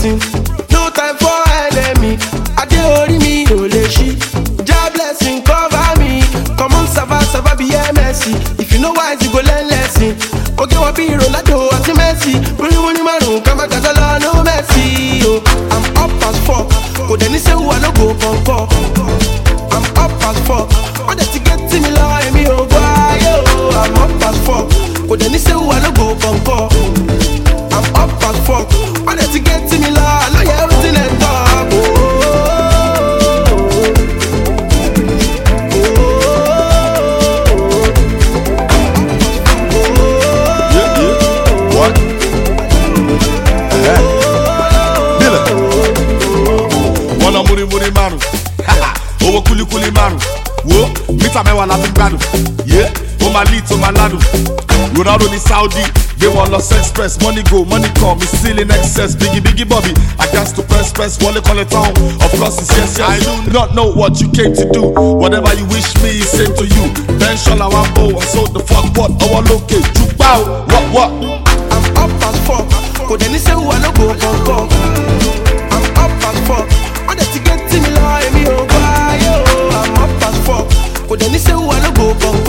protein. No time for enemy. I dey ori mi o le shi. Jah blessing cover me. Come on, sava be MSC. If you know wise, you go learn lesson. Okay, what be Ronaldo at Messi? Bring money, come back as a no Messi. Oh, I'm up as fuck. Go then say who I no go pump. I'm up as fuck. What that you get to me like me oh boy yo. I'm up as fuck. Go then say who I no go pump. I'm up as fuck. What that you get to me like no yeah everything and talk. Muri maru, owo kuli maru. Wo, mita mewa la gbadu. Yeah, o ma lead to Maladu. Ronaldo ni Saudi, they want Los Express. Money go, money come, it's still in excess. Biggie Bobby, I got to press. Wale call it on. Of course it's yes. I do not know what you came to do. Whatever you wish me, same to you. Ben Shola Wambo, I sold the fuck what? Our local, Jukbao, what? I'm up as fuck. Go then say who I no go pump. I'm up as fuck. What that you get to me like me oh boy yo. I'm up as fuck. Go then say who I no go pump.